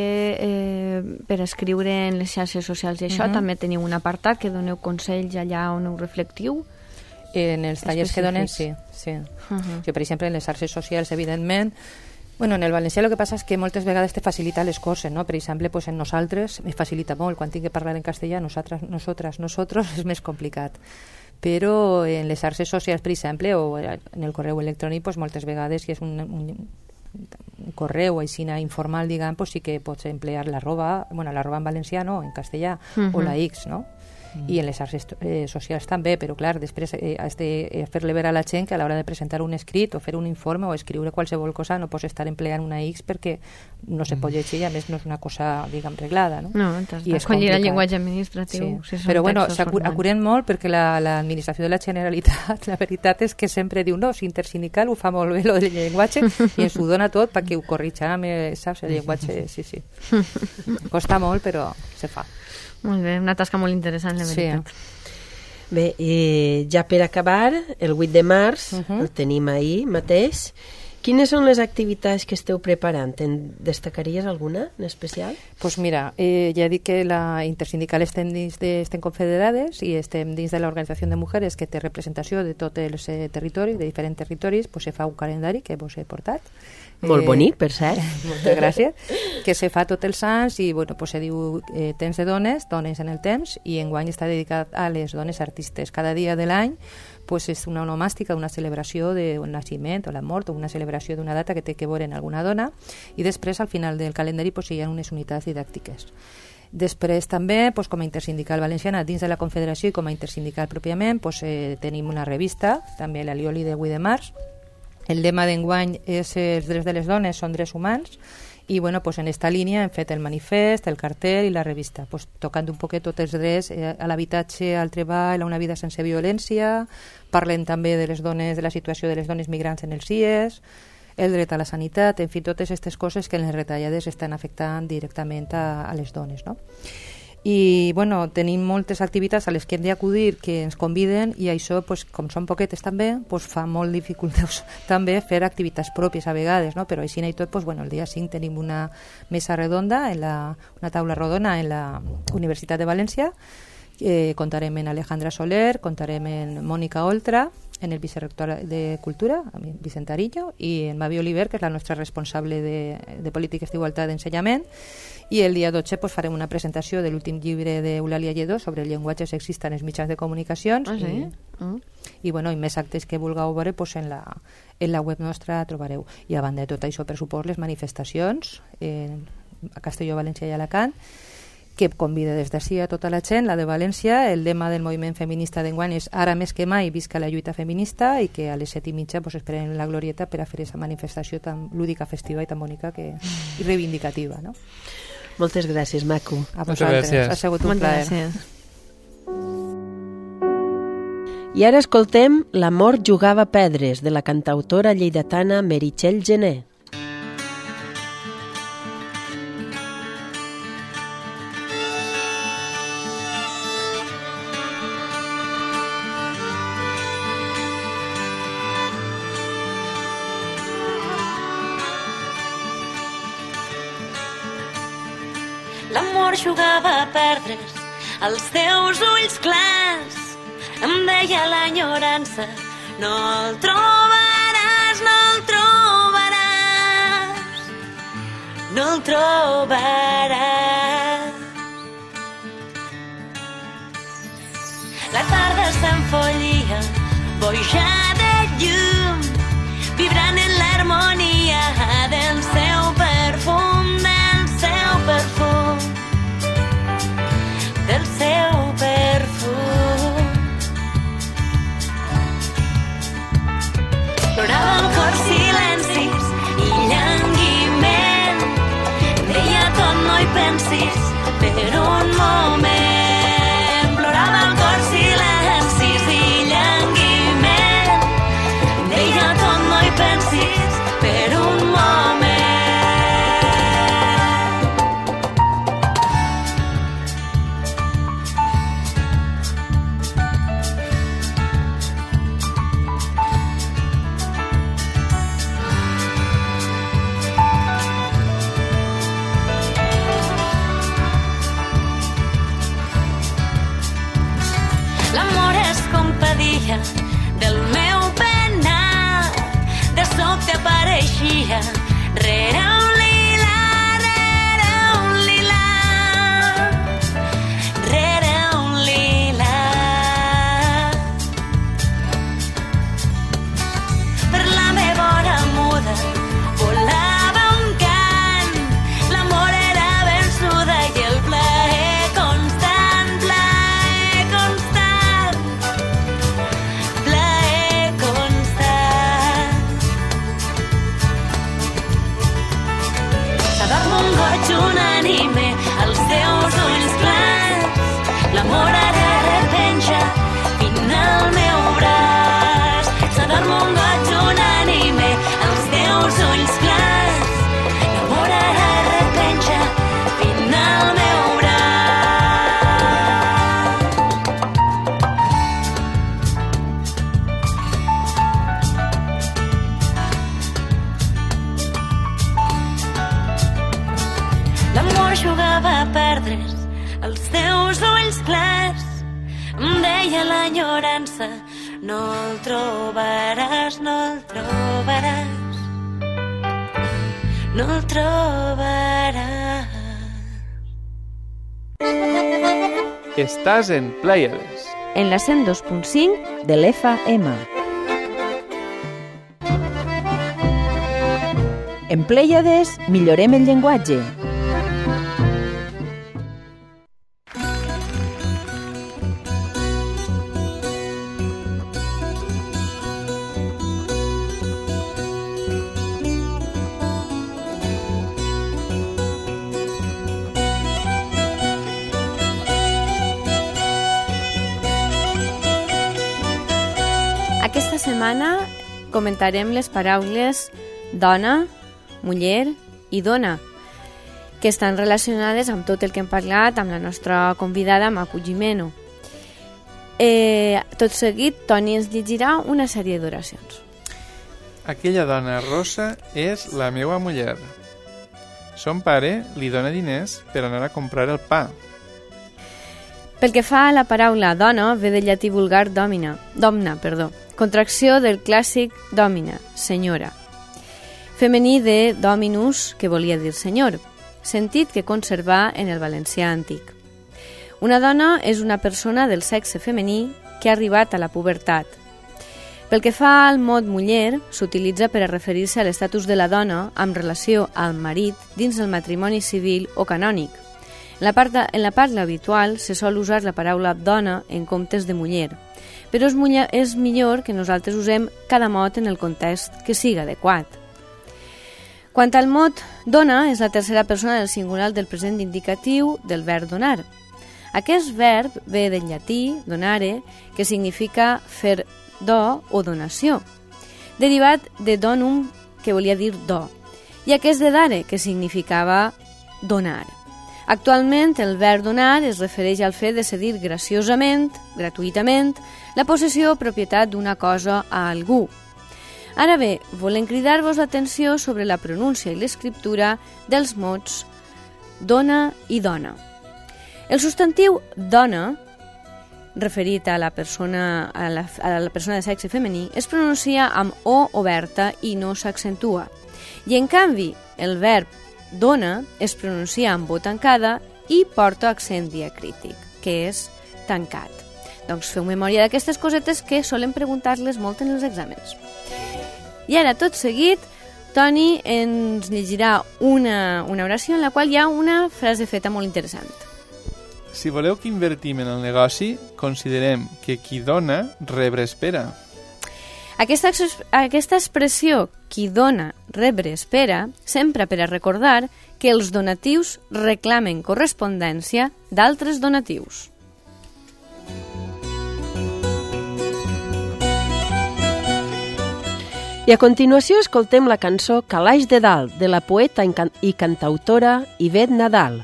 eh, per escriure en les xarxes socials i això, uh-huh. també teniu un apartat que doneu consells allà on ho reflectiu? En els tallers que donen, sí. sí. Uh-huh. Jo, per exemple, en les xarxes socials, evidentment, bueno, en el valencià el que passa és que moltes vegades te facilita les coses, no? Per exemple, pues en nosaltres me facilita molt. Quan tinc que parlar en castellà, nosaltres, nosaltres, nosotros, és més complicat. Però en les xarxes socials, per exemple, o en el correu electrònic, pues, moltes vegades, si és un, un, un correu així informal, diguem, pues, sí que pots emplear l'arroba, bueno, l'arroba en valencià, no, en castellà, uh-huh. o la X, no? mm. i en les arts eh, socials també, però clar, després eh, has de eh, fer-le veure a la gent que a l'hora de presentar un escrit o fer un informe o escriure qualsevol cosa no pots estar empleant una X perquè no se pot llegir i a més no és una cosa, diguem, reglada, no? No, t'has d'escollir el llenguatge administratiu. Sí. Si però bueno, s'acuren molt perquè l'administració la, de la Generalitat, la veritat és que sempre diu, no, si Intersindical ho fa molt bé lo del llenguatge i ens ho dona tot perquè ho corritja, saps? El llenguatge, sí, sí. Costa molt, però se fa. Molt bé, una tasca molt interessant, la veritat. Sí. Bé, eh, ja per acabar, el vuit de març, uh-huh. el tenim ahir mateix. Quines són les activitats que esteu preparant? En destacaries alguna en especial? Doncs pues mira, eh, ja dic que la Intersindical estem dins de, estem confederades i estem dins de l'Organització de Mujeres que té representació de tots els eh, territoris, de diferents territoris, pues se fa un calendari que vos he portat. Molt bonic, per cert. Moltes gràcies. Que se fa tots els anys i bueno, pues se diu eh, temps de dones, dones en el temps, i enguany està dedicat a les dones artistes. Cada dia de l'any pues és una onomàstica, una celebració d'un naixement o la mort o una celebració d'una data que té que veure en alguna dona i després al final del calendari pues, hi ha unes unitats didàctiques. Després també, pues, com a intersindical valenciana, dins de la Confederació i com a intersindical pròpiament, pues, eh, tenim una revista, també la Lioli de vuit de març. El lema d'enguany és els drets de les dones són drets humans i bueno, pues en esta línia hem fet el manifest, el cartell i la revista, pues, tocant un poquet tots els drets eh, a l'habitatge, al treball, a una vida sense violència. Parlen també de les dones, de la situació de les dones migrants en els C I E S, el dret a la sanitat, en fi, totes aquestes coses que en les retallades estan afectant directament a, a les dones, no? I bueno, tenim moltes activitats a les que hem d'acudir que ens conviden i això, pues, com són poquetes també, pues, fa molt dificultós també fer activitats pròpies a vegades, no? Però així i tot, pues, bueno, el dia cinc tenim una mesa redonda, en la, una taula rodona en la Universitat de València. Eh, contarem en Alejandra Soler, contarem en Mònica Oltra, en el vicerrector de Cultura, Vicent Arillo, i en Mavi Oliver, que és la nostra responsable de, de Polítiques d'Igualtat d'Ensenyament. I el dia dotze pues, farem una presentació de l'últim llibre d'Eulàlia Lledó sobre el llenguatge sexista en els mitjans de comunicacions. Ah, sí? I, uh. i, bueno, i més actes que vulgueu veure pues, en, la, en la web nostra trobareu. I a banda de tot això, per suport, les manifestacions en, a Castelló, València i Alacant, que convida des d'ací a tota la gent, la de València. El lema del moviment feminista d'enguany és ara més que mai visca la lluita feminista i que a les set i mitja pues, esperem la glorieta per a fer aquesta manifestació tan lúdica, festiva i tan bonica que, i reivindicativa, no? Moltes gràcies, maco. A vosaltres. Ha sigut un plaer. Gràcies. I ara escoltem L'amor jugava pedres, de la cantautora lleidatana Meritxell Gené. L'amor jugava a perdre's els teus ulls clars. Em deia l'enyorança, no el trobaràs, no el trobaràs, no el trobaràs. La tarda s'enfollia, boja de llum, vibrant en l'harmonia del seu perfum, del seu perfum, del seu perfum. Plorava el cor silencis i llanguiment, deia tot no hi pensis per un moment. Plorava el cor silencis i llanguiment, deia tot no hi pensis per un moment. L'amor es compadia del meu penat, de sobte apareixia rere un lila, rere un lila, rere un lila. Per la meva hora muda volava un cant, l'amor era vençuda i el plaer constant, plaer deia l'enyorança, no el trobaràs, no el trobaràs, no el trobaràs. Estàs en Plèiades. En la cent dos punt cinc de l'F M. En Plèiades millorem el llenguatge. Aquesta setmana comentarem les paraules dona, muller i dona, que estan relacionades amb tot el que hem parlat amb la nostra convidada Macu Gimeno. Eh, tot seguit, Toni ens llegirà una sèrie d'oracions. Aquella dona rossa és la meua muller. Son pare li dona diners per anar a comprar el pa. Pel que fa a la paraula dona, ve del llatí vulgar domina, domna, perdó, contracció del clàssic domina, senyora. Femení de dominus, que volia dir senyor, sentit que conserva en el valencià antic. Una dona és una persona del sexe femení que ha arribat a la pubertat. Pel que fa al mot muller, s'utilitza per a referir-se a l'estatus de la dona amb relació al marit dins el matrimoni civil o canònic. En la, part, en la parla habitual se sol usar la paraula dona en comptes de muller, però és, muller, és millor que nosaltres usem cada mot en el context que siga adequat. Quant al mot dona, és la tercera persona del singular del present indicatiu del verb donar. Aquest verb ve del llatí donare, que significa fer do o donació, derivat de donum, que volia dir do, i aquest de dare, que significava donar. Actualment, el verb donar es refereix al fet de cedir graciosament, gratuïtament, la possessió o propietat d'una cosa a algú. Ara bé, volem cridar-vos l'atenció sobre la pronúncia i l'escriptura dels mots dona i dona. El substantiu dona, referit a la persona, a la, a la persona de sexe femení, es pronuncia amb O oberta i no s'accentua. I en canvi, el verb dona es pronuncia amb O tancada i porta accent diacrític, que és tancat. Doncs feu memòria d'aquestes cosetes que solen preguntar-les molt en els exàmens. I ara, tot seguit, Toni ens llegirà una, una oració en la qual hi ha una frase feta molt interessant. Si voleu que invertim en el negoci, considerem que qui dona, rebre espera. Aquesta, aquesta expressió, qui dona, rebre, espera, sempre per a recordar que els donatius reclamen correspondència d'altres donatius. I a continuació escoltem la cançó Calaix de Dalt, de la poeta i cantautora Ivet Nadal.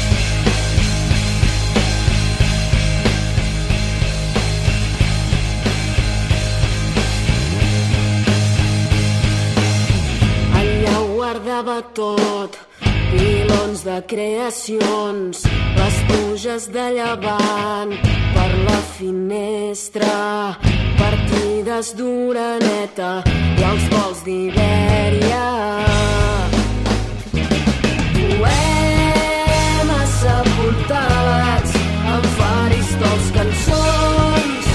Guardava tot, pilons de creacions, les pluges de llevant per la finestra, partides d'oreneta i els vols d'Ibèria. Poemes sepultats en faristols, cançons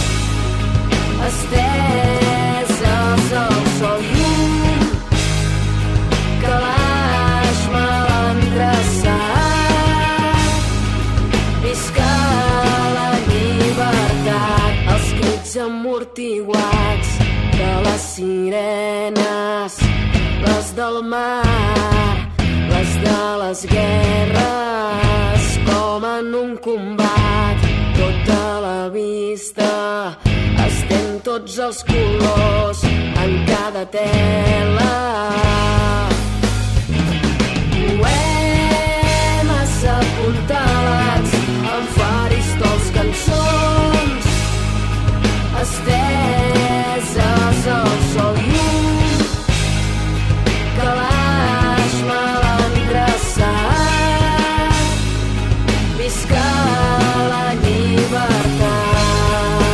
esteses al sol i calaix mal endreçat. Visca la llibertat, els crits amortiguats de les sirenes, les del mar, les de les guerres, com en un combat, tota la vista, estén tots els colors en cada tela. Poemes sepultats en faristols, cançons esteses al sol i un calaix mal endreçat. Visca la llibertat.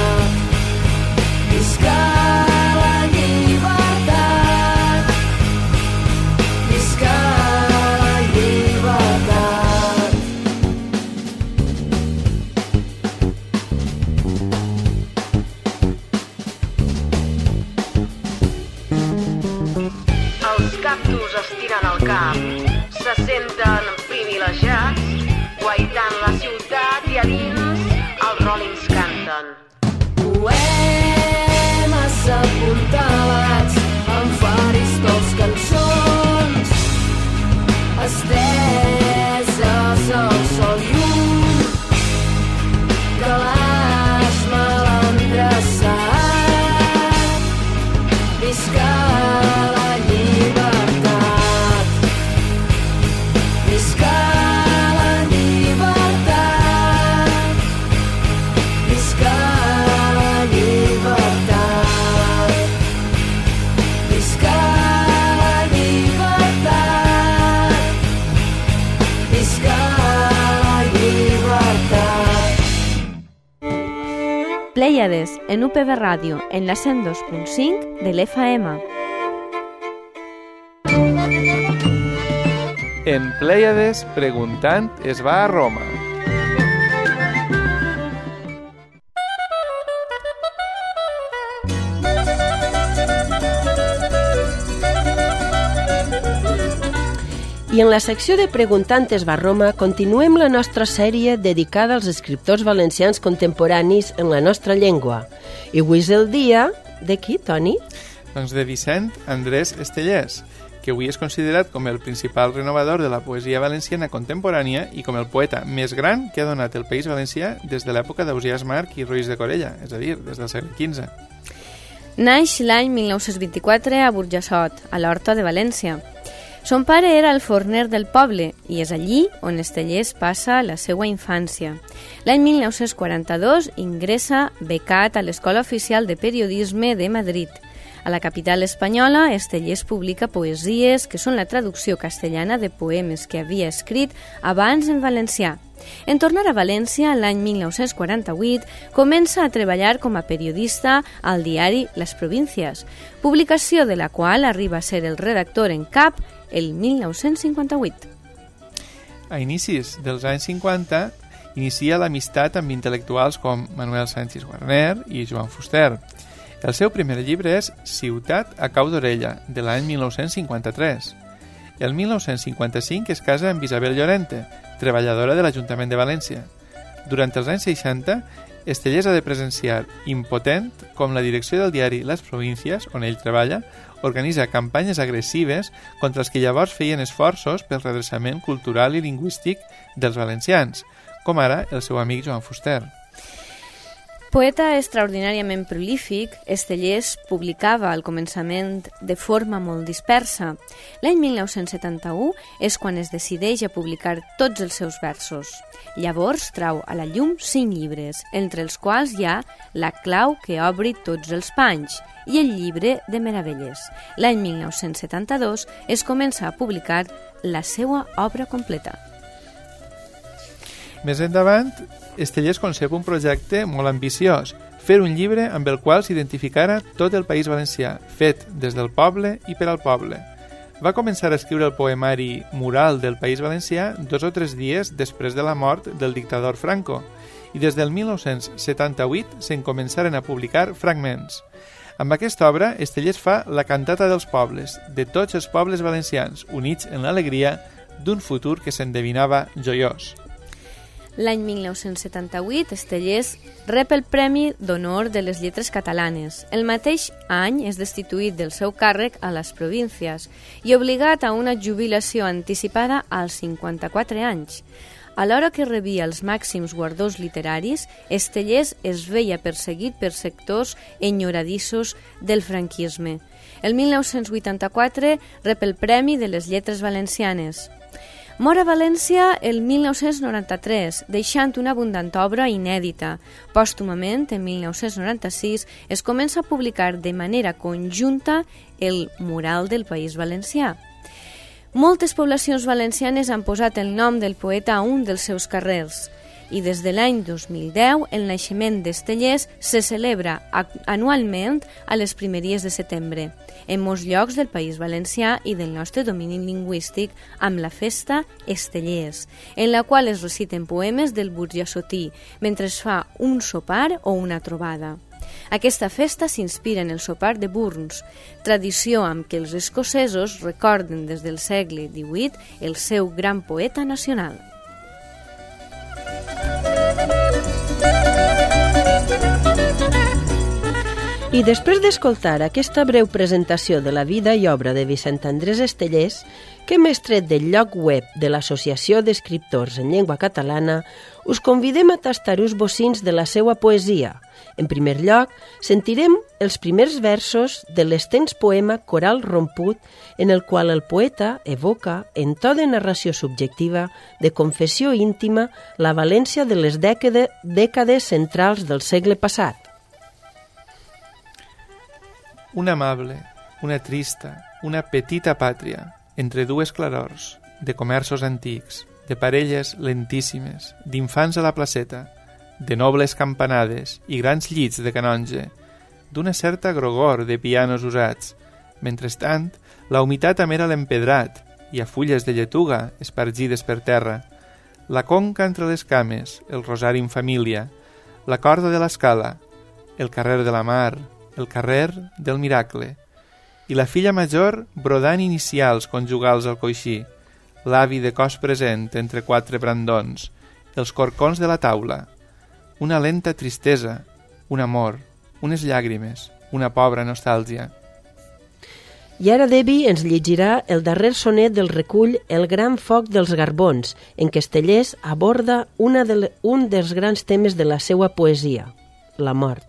cactus estiren el cap, se senten privilegiats, guaitant la ciutat i a dins els Rollins canten. Poemes sepultats en faristols cançons, esteses al sol lluny, calaix mal endreçat, visca la llibertat, visca la llibertat, visca la llibertat, visca la llibertat, visca la llibertat. Plèiades, en U P B Ràdio, en la cent dos punt cinc de l'F M. En Plèiades, preguntant, es va a Roma. I en la secció de Preguntantes va Roma continuem la nostra sèrie dedicada als escriptors valencians contemporanis en la nostra llengua. I avui és el dia de qui, Toni? Doncs de Vicent Andrés Estellés, que avui és considerat com el principal renovador de la poesia valenciana contemporània i com el poeta més gran que ha donat el País Valencià des de l'època d'Ausiàs March i Roís de Corella, és a dir, des del segle quinze. Naix l'any mil nou-cents vint-i-quatre a Burjassot, a l'Horta de València. Son pare era el forner del poble i és allí on Estellés passa la seva infància. L'any mil nou-cents quaranta-dos ingressa becat a l'Escola Oficial de Periodisme de Madrid. A la capital espanyola, Estellés publica poesies que són la traducció castellana de poemes que havia escrit abans en valencià. En tornar a València, l'any mil nou-cents quaranta-vuit, comença a treballar com a periodista al diari Les Províncies, publicació de la qual arriba a ser el redactor en cap el mil nou-cents cinquanta-vuit. A inicis dels anys cinquanta, inicia l'amistat amb intel·lectuals com Manuel Sánchez Guarner i Joan Fuster. El seu primer llibre és Ciutat a cau d'orella, de l'any mil nou-cents cinquanta-tres. El mil nou-cents cinquanta-cinc es casa amb Isabel Llorente, treballadora de l'Ajuntament de València. Durant els anys seixanta, Estellés ha de presenciar, impotent, com la direcció del diari Les Províncies, on ell treballa, organitza campanyes agressives contra els que llavors feien esforços pel redreçament cultural i lingüístic dels valencians, com ara el seu amic Joan Fuster. Poeta extraordinàriament prolífic, Estellés publicava al començament de forma molt dispersa. L'any mil nou-cents setanta-u és quan es decideix a publicar tots els seus versos. Llavors trau a la llum cinc llibres, entre els quals hi ha La clau que obri tots els panys i el llibre de meravelles. L'any mil nou-cents setanta-dos es comença a publicar la seva obra completa. Més endavant, Estellés concep un projecte molt ambiciós, fer un llibre amb el qual s'identificara tot el País Valencià, fet des del poble i per al poble. Va començar a escriure el poemari Mural del País Valencià dos o tres dies després de la mort del dictador Franco, i des del mil nou-cents setanta-vuit se'n començaren a publicar fragments. Amb aquesta obra, Estellés fa la cantata dels pobles, de tots els pobles valencians, units en l'alegria d'un futur que s'endevinava joiós. L'any mil nou-cents setanta-vuit, Estellés rep el Premi d'Honor de les Lletres Catalanes. El mateix any és destituït del seu càrrec a les Províncies i obligat a una jubilació anticipada als cinquanta-quatre anys. Alhora que rebia els màxims guardons literaris, Estellés es veia perseguit per sectors enyoradissos del franquisme. El mil nou-cents vuitanta-quatre rep el Premi de les Lletres Valencianes. Mor a València el mil nou-cents noranta-tres, deixant una abundant obra inèdita. Pòstumament, en mil nou-cents noranta-sis, es comença a publicar de manera conjunta el Mural del País Valencià. Moltes poblacions valencianes han posat el nom del poeta a un dels seus carrers i des de l'any dos mil deu el naixement d'Estellés se celebra anualment a les primeries de setembre, en molts llocs del País Valencià i del nostre domini lingüístic amb la festa Estellés, en la qual es reciten poemes del burjassotí mentre es fa un sopar o una trobada. Aquesta festa s'inspira en el sopar de Burns, tradició amb què els escocesos recorden des del segle divuit el seu gran poeta nacional. I després d'escoltar aquesta breu presentació de la vida i obra de Vicent Andrés Estellés, que hem extret del lloc web de l'Associació d'Escriptors en Llengua Catalana, us convidem a tastar uns bocins de la seva poesia. En primer lloc, sentirem els primers versos de l'extens poema Coral romput, en el qual el poeta evoca, en to de narració subjectiva, de confessió íntima, la València de les dècades, dècades centrals del segle passat. Una amable, una trista, una petita pàtria, entre dues clarors, de comerços antics, de parelles lentíssimes, d'infants a la placeta, de nobles campanades i grans llits de canonge, d'una certa grogor de pianos usats. Mentrestant, la humitat amera l'empedrat i a fulles de lletuga espargides per terra, la conca entre les cames, el rosari en família, la corda de l'escala, el carrer de la mar, el carrer del miracle, i la filla major brodant inicials conjugals al coixí, l'avi de cos present entre quatre brandons, els corcons de la taula, una lenta tristesa, un amor, unes llàgrimes, una pobra nostàlgia. I ara Debbie ens llegirà el darrer sonet del recull El gran foc dels Garbons, en què Estellés aborda una de le, un dels grans temes de la seva poesia, la mort.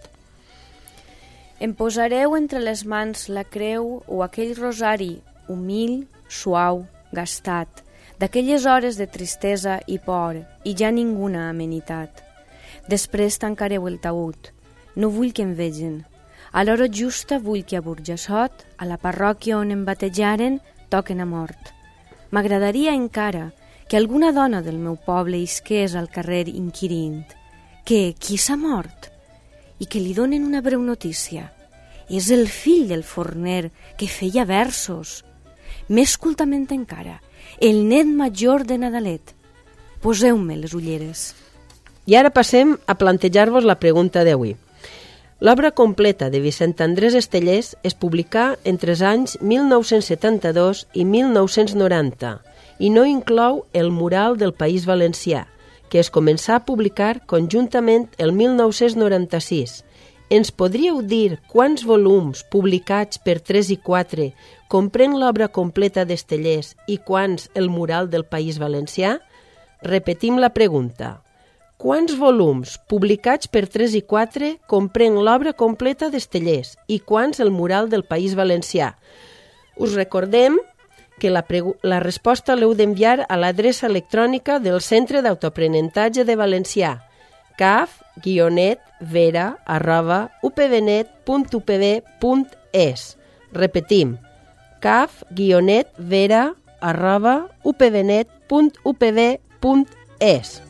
Em posareu entre les mans la creu o aquell rosari humil, suau, gastat, d'aquelles hores de tristesa i por i ja ninguna amenitat. Després tancareu el taüt. No vull que em vegin. A l'hora justa vull que a Burjassot, a la parròquia on em batejaren, toquen a mort. M'agradaria encara que alguna dona del meu poble isqués al carrer inquirint que qui s'ha mort i que li donen una breu notícia. És el fill del forner que feia versos. Més cultament encara, el net major de Nadalet. Poseu-me les ulleres. I ara passem a plantejar-vos la pregunta d'avui. L'obra completa de Vicent Andrés Estellés es publicà entre els anys mil nou-cents setanta-dos i mil nou-cents noranta i no inclou el mural del País Valencià, que es començà a publicar conjuntament el mil nou-cents noranta-sis. Ens podríeu dir quants volums publicats per tres i quatre comprèn l'obra completa d'Estellés i quants el mural del País Valencià? Repetim la pregunta. Quants volums publicats per tres i quatre comprèn l'obra completa d'Estellés i quants el mural del País Valencià? Us recordem que la, la resposta l'heu d'enviar a l'adreça electrònica del Centre d'Autoaprenentatge de Valencià, caf guionet vera arroba upvnet punt upv punt es. Repetim, caf guionet vera arroba upvnet punt upv punt es.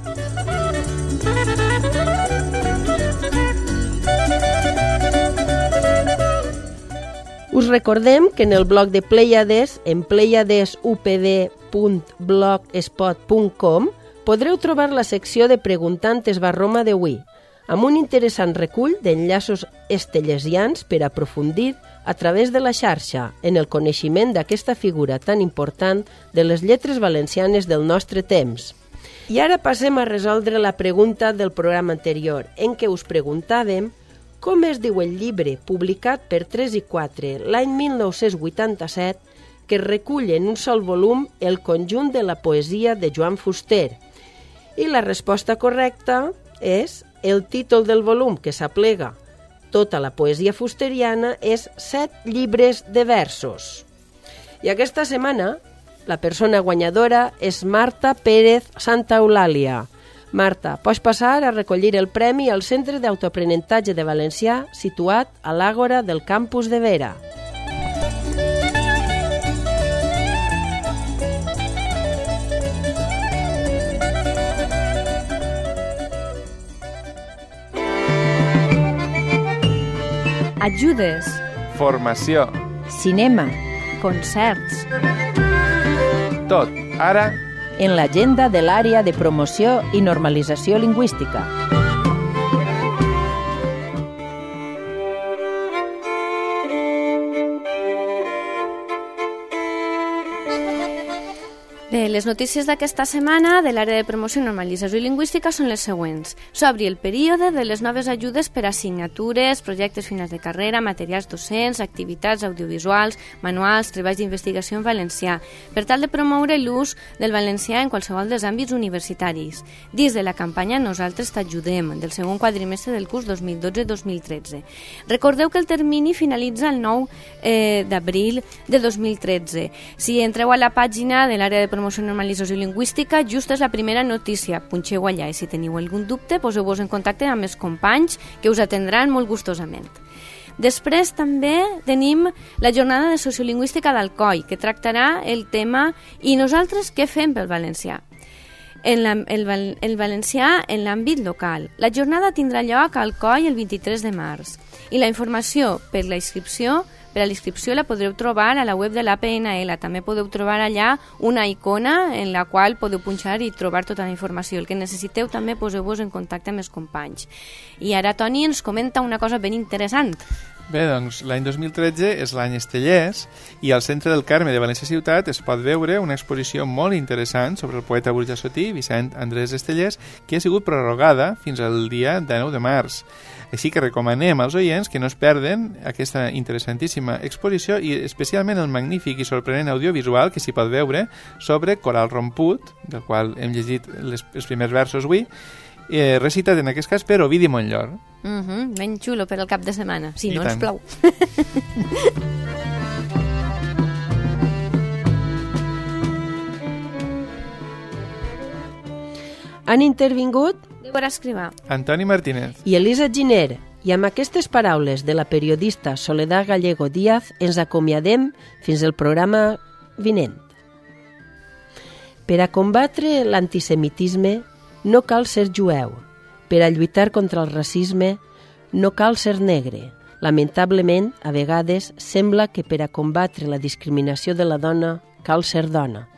Us recordem que en el blog de Pleiades, en pleiades u pe de punt blogspot punt com, podreu trobar la secció de Preguntant es va Roma d'avui, amb un interessant recull d'enllaços estellesians per aprofundir a través de la xarxa en el coneixement d'aquesta figura tan important de les lletres valencianes del nostre temps. I ara passem a resoldre la pregunta del programa anterior, en què us preguntàvem com es diu el llibre publicat per tres i quatre l'any mil nou-cents vuitanta-set que recull en un sol volum el conjunt de la poesia de Joan Fuster. I la resposta correcta és el títol del volum, que s'aplega tota la poesia fusteriana, és Set llibres de versos. I aquesta setmana la persona guanyadora és Marta Pérez Santa Eulàlia. Marta, pots passar a recollir el premi al Centre d'Autoaprenentatge de Valencià situat a l'Àgora del campus de Vera. Ajudes, Formació. Cinema, concerts, Tot, ara, en l'agenda de l'àrea de promoció i normalització lingüística. Bé, les notícies d'aquesta setmana de l'àrea de promoció, normalització i lingüística són les següents. S'obri el període de les noves ajudes per a assignatures, projectes finals de carrera, materials docents, activitats audiovisuals, manuals, treballs d'investigació en valencià, per tal de promoure l'ús del valencià en qualsevol dels àmbits universitaris. Dins de la campanya Nosaltres t'ajudem, del segon quadrimestre del curs dos mil dotze dos mil tretze. Recordeu que el termini finalitza el nou eh, d'abril de dos mil tretze. Si entreu a la pàgina de l'àrea de promoció Promoció Normalització Lingüística, just és la primera notícia. Punxeu allà i si teniu algun dubte, poseu-vos en contacte amb els companys que us atendran molt gustosament. Després també tenim la jornada de sociolingüística d'Alcoi, que tractarà el tema «I nosaltres què fem pel valencià?». En la, el, el valencià en l'àmbit local. La jornada tindrà lloc a Alcoi el vint-i-tres de març i la informació per la inscripció Per a l'inscripció la podreu trobar a la web de l'A P N L. També podeu trobar allà una icona en la qual podeu punxar i trobar tota la informació. El que necessiteu també poseu-vos en contacte amb els companys. I ara Toni ens comenta una cosa ben interessant. Bé, doncs l'any dos mil tretze és l'any Estellers i al Centre del Carme de València Ciutat es pot veure una exposició molt interessant sobre el poeta burjassotí Vicent Andrés Estellers, que ha sigut prorrogada fins al dia dinou de març. Així que recomanem als oients que no es perden aquesta interessantíssima exposició i especialment el magnífic i sorprenent audiovisual que s'hi pot veure sobre Coral Romput, del qual hem llegit les, els primers versos avui, eh, recitat en aquest cas per Ovidi Montllor. Uh -huh, ben xulo per al cap de setmana, si I no tant. ens plou. Han intervingut Débora Escrivà, Antoni Martínez. i Elisa Giner, i amb aquestes paraules de la periodista Soledad Gallego Díaz ens acomiadem fins al programa vinent. Per a combatre l'antisemitisme no cal ser jueu. Per a lluitar contra el racisme no cal ser negre. Lamentablement, a vegades, sembla que per a combatre la discriminació de la dona cal ser dona.